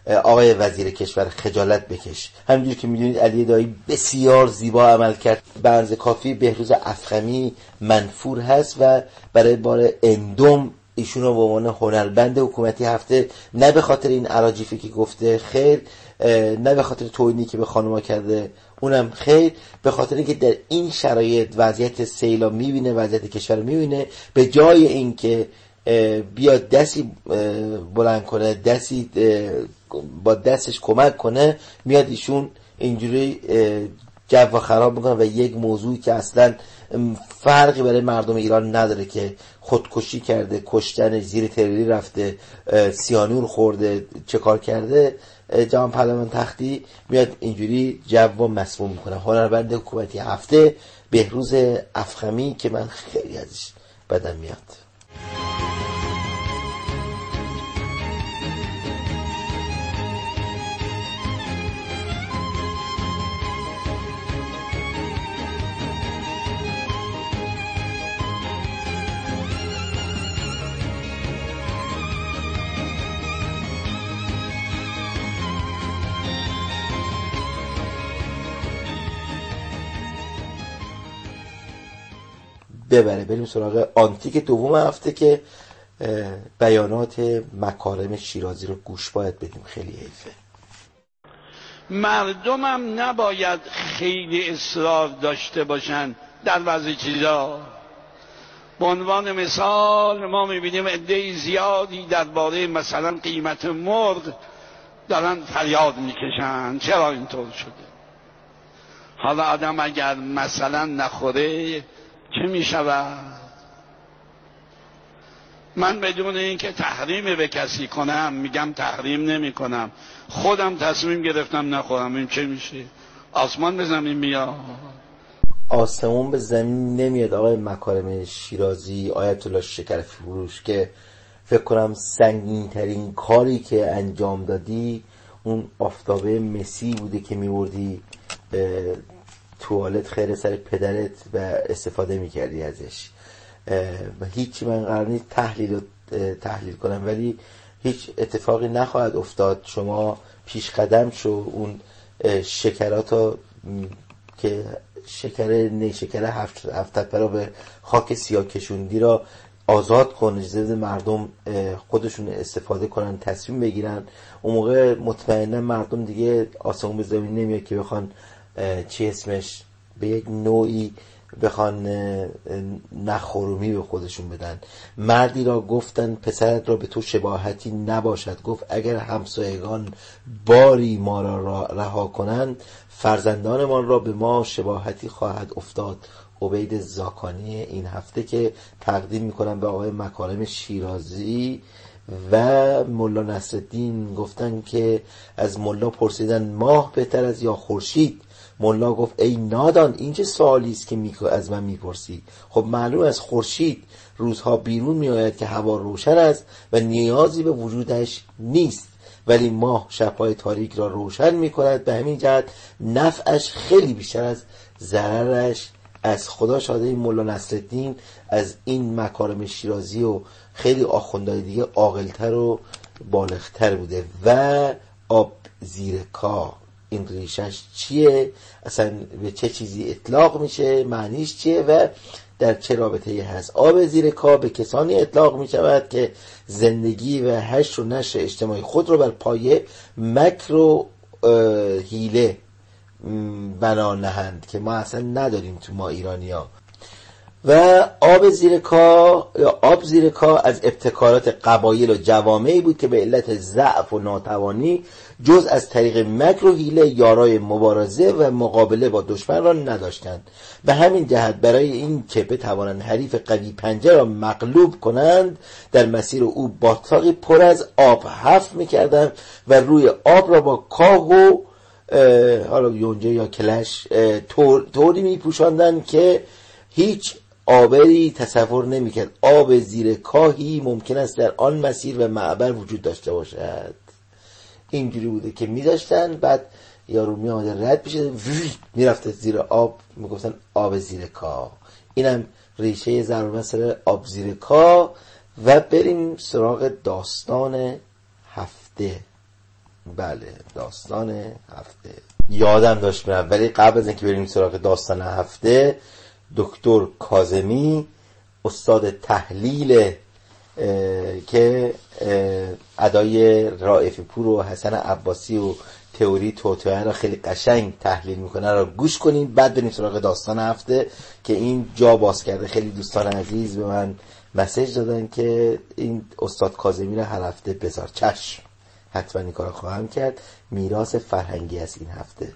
آقای وزیر کشور خجالت بکش. همینجور که میدونید علی دایی بسیار زیبا عمل کرد. به اندازه کافی بهروز افخمی منفور هست و برای بار اندم ایشون رو به عنوان هنربند حکومتی هفته، نه به خاطر این اراجیفی که گفته خیر، نه به خاطر توهینی که به خانوما کرده اونم خیر، به خاطر اینکه در این شرایط وضعیت سیلا میبینه، وضعیت کشور میبینه، به جای اینکه بیاد دستی بلند کنه، دستی با دستش کمک کنه، میاد ایشون اینجوری جو خراب میکنه و یک موضوعی که اصلا فرقی برای مردم ایران نداره که خودکشی کرده، کشتن، زیر تروری رفته، سیانور خورده، چه کار کرده، جهان پهلوان تختی میاد اینجوری جو مسموم میکنه. هنرمند حکومتی هفته بهروز افخمی که من خیلی ازش بدم میاد. ببره بریم سراغ آنتیک دوم هفته که بیانات مکارم شیرازی رو گوش باید بدیم. خیلی حیفه. مردمم نباید خیلی اصرار داشته باشن در بعضی چیزا. به عنوان مثال ما میبینیم عده زیادی درباره مثلا قیمت مرغ دارن فریاد میکشن چرا اینطور شده. حالا آدم اگر مثلا نخوره چه می شود؟ من بدون اینکه تحریم به کسی کنم میگم تحریم نمی کنم، خودم تصمیم گرفتم نخورم، این چه میشه؟ آسمان به زمین میاد؟ آسمون به زمین نمیاد آقای مکارم شیرازی، آیت الله شکرفروش، که فکر کنم سنگین ترین کاری که انجام دادی اون آفتابه مسی بوده که میوردی توالت خیر سر پدرت و استفاده میکردی ازش. هیچی من قرار نیست تحلیل تحلیل کنم، ولی هیچ اتفاقی نخواهد افتاد. شما پیش قدم شو، اون شکراتو که شکر نیشکر هفت هفت پرا به خاک سیاه کشوندی را آزاد کن، اجازه مردم خودشون استفاده کنن، تصمیم بگیرن. اون موقع مطمئنا مردم دیگه آسمون به زمین نمیاد که بخوان چی اسمش به یک نوعی بخوان نخورومی به خودشون بدن. مردی را گفتن پسرت را به تو شباهتی نباشد، گفت اگر همسایگان باری ما را رها کنند فرزندانمان را به ما شباهتی خواهد افتاد. عبید زاکانی این هفته که تقدیم میکنم به آقای مکارم شیرازی و ملا نصرالدین. گفتن که از ملا پرسیدن ماه بهتر از یا خورشید؟ ملا گفت ای نادان این چه سوالی است که از من میپرسی؟ خب معلوم از خورشید روزها بیرون میآید که هوا روشن است و نیازی به وجودش نیست، ولی ماه شب‌های تاریک را روشن میکند. به همین جهت نفعش خیلی بیشتر از ضررش از خدا شاده. این ملا نصرالدین از این مکارم شیرازی و خیلی آخوندهای دیگه عاقل‌تر و بالغ‌تر بوده. و آب زیر کا، این ریشش چیه، اصلا به چه چیزی اطلاق میشه، معنیش چیه و در چه رابطه‌ای هست؟ آب زیر کا به کسانی اطلاق میشود که زندگی و حشر و نشر اجتماعی خود رو بر پایه مکر و حیله بنا نهند که ما اصلا نداریم تو ما ایرانی‌ها. و آب زیر کا یا آب زیر کا از ابتکارات قبایل و جوامعی بود که به علت ضعف و ناتوانی جز از طریق مکر و حیله یارای مبارزه و مقابله با دشمن را نداشتند. به همین جهت برای این که بتوانند حریف قوی پنجه را مغلوب کنند در مسیر او باتاقی پر از آب حفر می‌کردند و روی آب را با کاه و حالا یونجه یا کلش طور، طوری می‌پوشاندند که هیچ آبری تصور نمی‌کرد آب زیر کاهی ممکن است در آن مسیر و معبر وجود داشته باشد. اینجوری بوده که می‌داشتن، بعد یارو می‌آمد رد می‌شد میرفت زیر آب، میگفتن آب زیر کا. اینم ریشه ضرب مسئله آب زیر کا. و بریم سراغ داستان هفته. بله داستان هفته یادم داشت میرم، ولی قبل از اینکه بریم سراغ داستان هفته، دکتر کاظمی استاد تحلیل که ادای رائفی پور و حسن عباسی و تئوری توطئه را خیلی قشنگ تحلیل میکنه را گوش کنیم، بعد بریم سراغ داستان هفته که این جا باز کرده. خیلی دوستان عزیز به من مسیج دادن که این استاد کاظمی را هر هفته بذار. چشم، حتما این کار خواهم کرد. میراث فرهنگی است این هفته.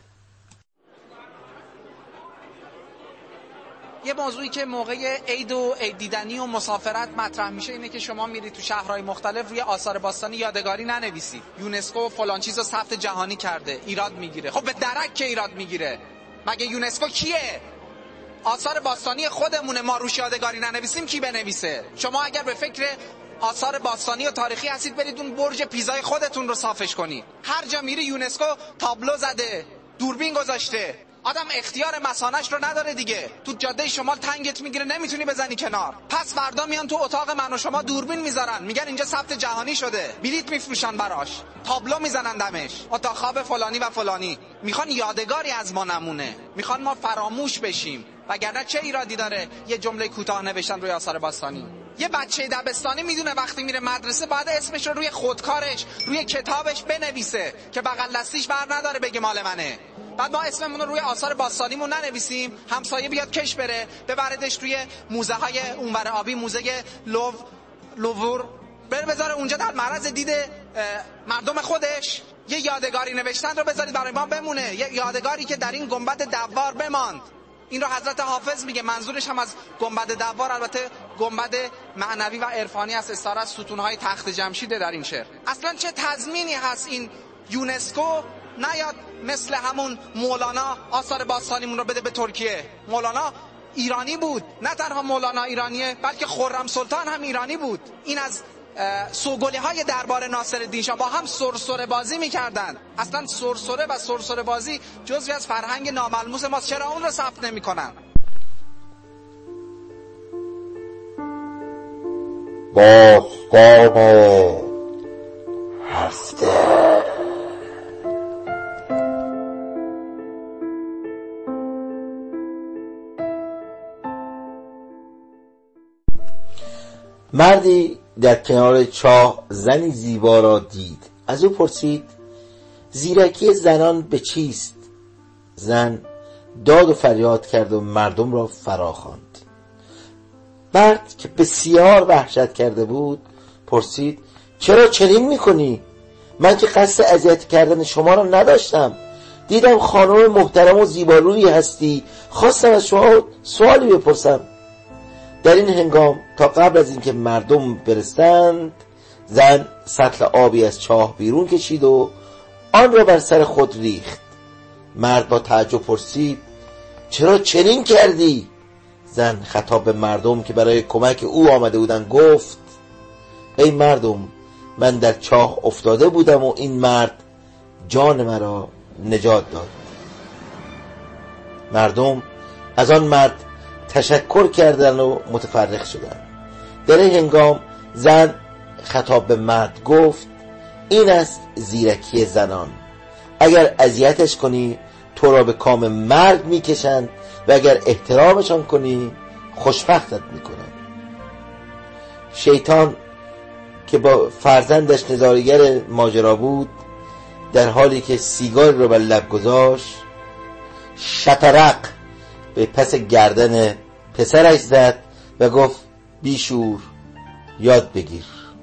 یه موضوعی که موقع عید و عید دیدنی و مسافرت مطرح میشه اینه که شما میرید تو شهرهای مختلف روی آثار باستانی یادگاری ننویسید. یونسکو فلان چیزو ثبت جهانی کرده، ایراد میگیره. خب به درک که ایراد میگیره. مگه یونسکو کیه؟ آثار باستانی خودمونه، ما روش یادگاری ننویسیم کی بنویسه؟ شما اگر به فکر آثار باستانی و تاریخی هستید برید اون برج پیزای خودتون رو صافش کنید. هر جا میری یونسکو تابلو زده، دوربین گذاشته. آدم اختیار مثانش رو نداره دیگه. تو جاده شمال تنگت میگیره نمیتونی بزنی کنار، پس فردا میان تو اتاق من و شما دوربین میذارن، میگن اینجا ثبت جهانی شده، بلیت میفروشن براش، تابلو میزنن دمش، اتاق خواب فلانی و فلانی. میخوان یادگاری از ما نمونه، میخوان ما فراموش بشیم. وگرنه چه ایرادی داره یه جمله کوتاه نوشتن روی آثار باستانی؟ یه بچه دبستانی میدونه وقتی میره مدرسه بعد اسمش رو روی خودکارش، روی کتابش بنویسه که بغل دستیش بر نداره بگه مال منه. بعد ما اسممون رو روی آثار باستانیمون ننویسیم، همسایه بیاد کش بره ببردش توی موزه های اونور آبی، موزه لوو لوور، بره بذاره اونجا در معرض دید مردم خودش. یه یادگاری نوشتن رو بذارید برای ما بمونه، یه یادگاری که در این گنبد دوار بماند. این رو حضرت حافظ میگه، منظورش هم از گنبد دوار البته گنبد معنوی و عرفانی است، استعاره از ستونهای تخت جمشیده در این شعر. اصلا چه تضمینی هست این یونسکو نیاد مثل همون مولانا آثار باستانیمون رو بده به ترکیه؟ مولانا ایرانی بود، نه تنها مولانا ایرانیه بلکه خرم سلطان هم ایرانی بود. این از سوگلی های دربار ناصرالدین شاه با هم سرسره بازی میکردن. اصلا سرسره و سرسره بازی جزوی از فرهنگ ناملموس ماست، چرا اون رو ثبت نمیکنن؟ داستان هفته. مردی در کنار چاه زنی زیبا را دید. از او پرسید زیرکی زنان به چیست؟ زن داد و فریاد کرد و مردم را فرا خواند. مرد که بسیار وحشت کرده بود پرسید چرا چنین میکنی؟ من که قصد اذیت کردن شما را نداشتم، دیدم خانم محترم و زیبارویی هستی، خواستم از شما سوالی بپرسم. در این هنگام تا قبل از اینکه مردم برسند زن سطل آبی از چاه بیرون کشید و آن را بر سر خود ریخت. مرد با تعجب پرسید چرا چنین کردی؟ زن خطاب به مردم که برای کمک او آمده بودند گفت ای مردم، من در چاه افتاده بودم و این مرد جان مرا نجات داد. مردم از آن مرد تشکر کردن و متفرق شدن. در این هنگام زن خطاب به مرد گفت این است زیرکی زنان، اگر اذیتش کنی تو را به کام مرگ میکشند و اگر احترامشان کنی خوشبختت میکنند. شیطان که با فرزندش نظارگر ماجرا بود در حالی که سیگار را بر لب گذاشت شطرق به پس گردن پسرش زد و گفت بیشور یاد بگیر.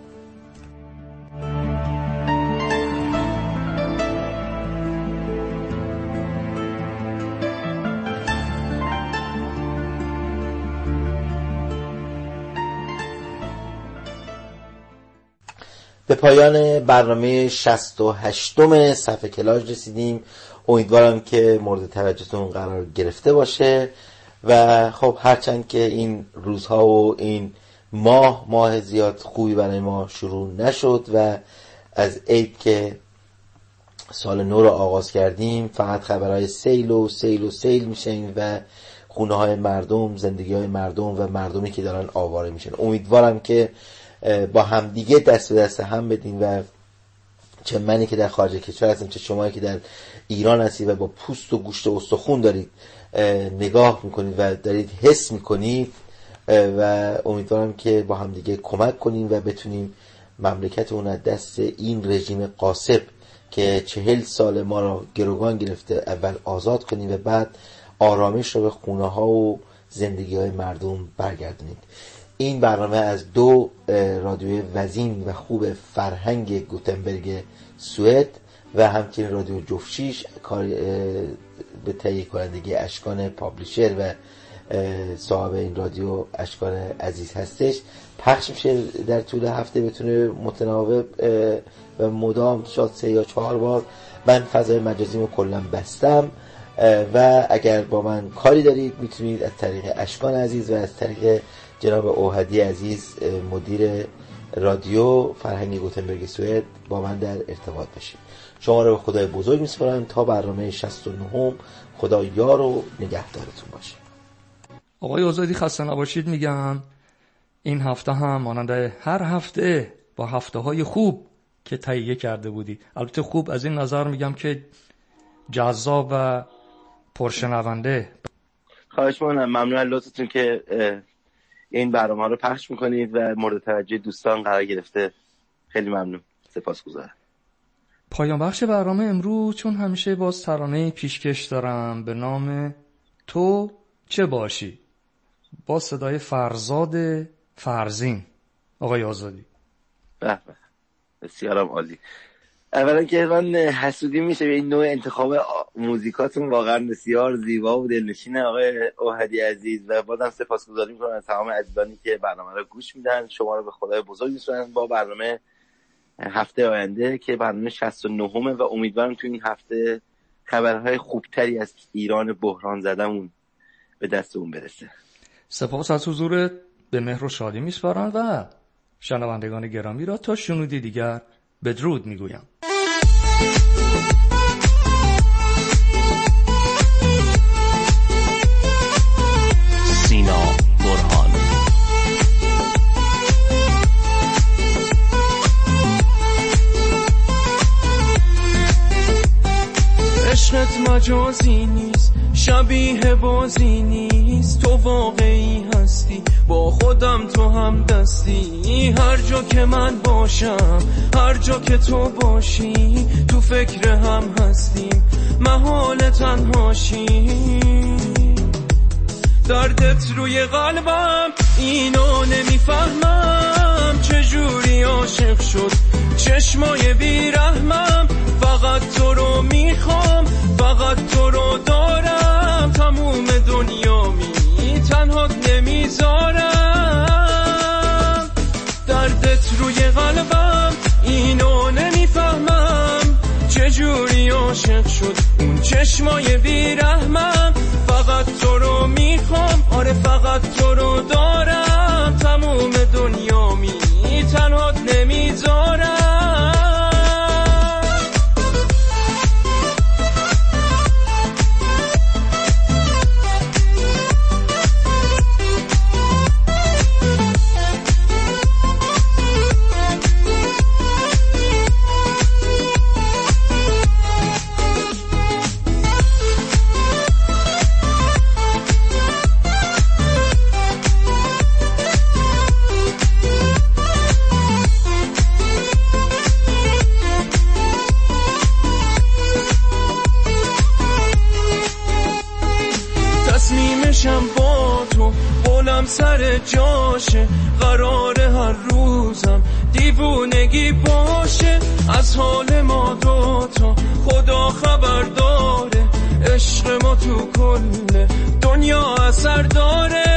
به پایان برنامه شصت و هشتم صفحه کلاژ رسیدیم. امیدوارم که مورد توجهتون قرار گرفته باشه و خب هرچند که این روزها و این ماه ماه زیاد خوبی برای ما شروع نشد و از عید که سال نو رو آغاز کردیم فقط خبرهای سیل و سیل و سیل میشن و خونه های مردم، زندگی های مردم و مردمی که دارن آواره میشن. امیدوارم که با همدیگه دست به دست هم بدیم و چه منی که در خارج کشور هستم، چه شمایی که در ایران هستید و با پوست و گوشت و استخون دارید نگاه میکنید و دارید حس میکنید و امیدوارم که با هم دیگه کمک کنیم و بتونیم مملکت اون از دست این رژیم غاصب که چهل سال ما را گروگان گرفته اول آزاد کنیم و بعد آرامش رو به خونه ها و زندگی های مردم برگردونید. این برنامه از دو رادیوی وزین و خوب فرهنگ گوتنبرگ سوئد و همچنین رادیو جفشیش کار به تهیه کنندگی اشکان پابلیشر و صاحب این رادیو اشکان عزیز هستش پخش میشه در طول هفته، بتونه متناوب و مدام شاید سه یا چهار بار. من فضای مجازی رو کلا بستم و اگر با من کاری دارید میتونید از طریق اشکان عزیز و از طریق جناب اوهدی عزیز مدیر رادیو فرهنگ گوتنبرگ سوئد با من در ارتباط باشید. شما رو به خدای بزرگ میسپارم تا برنامه شصت و نه. خدا یار و نگهدارتون باشه. آقای آزادی خسته نباشید میگم. این هفته هم مانند هر هفته با هفته های خوب که تهیه کرده بودی، البته خوب از این نظر میگم که جذاب و پرشنونده. خواهش می‌کنم، ممنون از لطفتون که این برنامه رو پخش میکنید و مورد توجه دوستان قرار گرفته. خیلی ممنون، سپاسگزارم. پایان بخش برنامه امروز چون همیشه باز ترانه پیشکش دارم به نام تو چه باشی با صدای فرزاد فرزین. آقای آزادی. به به، بسیارم عالی. اولا که من حسودی میشه به این نوع انتخاب موزیکاتون، واقعا بسیار زیبا و دلنشینه آقای اوهدی عزیز و بازم سپاسگزاری میکنم از تمام عزیزانی که برنامه رو گوش میدن. شما رو به خدای بزرگ میسپارم با برنامه هفته آینده که برنامه شصت و نه و امیدوارم تو این هفته خبرهای خوبتری از ایران بحران زدمون به دست اون برسه. سپاس از حضورت، به مهر و شادی میسپارم و شنوندگان گرامی را تا شنودی دیگر بدرود میگویم. سینا برهان. عشقت مجازی نیست، شبیه بازی نیست، تو واقعی هستی، با خودم تو هم دستی. هر جا که من باشم، هر جا که تو باشی، تو فکر هم هستیم، محال تنهاشی. دردت روی قلبم، اینو نمیفهمم، چجوری عاشق شد چشمای بیرحمم. فقط تو رو میخوام، فقط تو رو دارم، تموم دنیا می تنهات نمیذارم. دردت روی قلبم، اینو نمیفهمم، چجوری عاشق شد اون چشمای بیرحمم. فقط تو رو میخوام، آره فقط تو رو دارم، تموم دنیا می تنهات نمیذارم. سر جاشه، قرار هر روزم دیوونگی باشه. از حال ما دوتا خدا خبر داره، عشق ما تو کل دنیا اثر داره.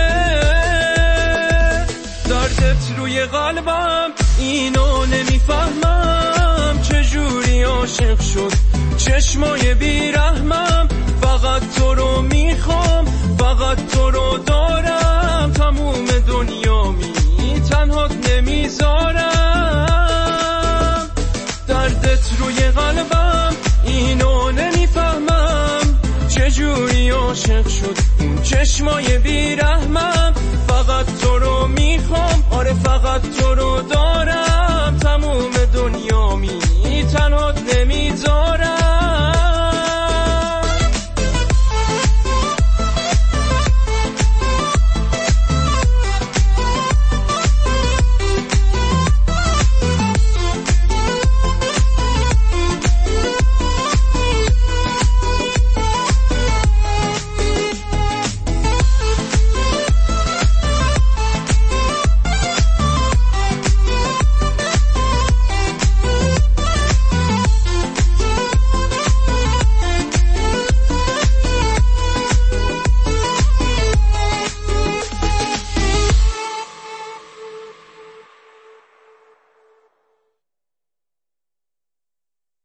دردت روی قلبم، اینو نمیفهمم، چجوری عاشق شد چشمای بیرحمم. فقط تو رو میخوام، فقط تو رو دارم، تموم دنیا می تنهات نمیذارم. دردت روی قلبم، اینو نمیفهمم، چجوری عاشق شد اون چشمای بیرحمم. فقط تو رو میخوام، آره فقط تو رو دارم.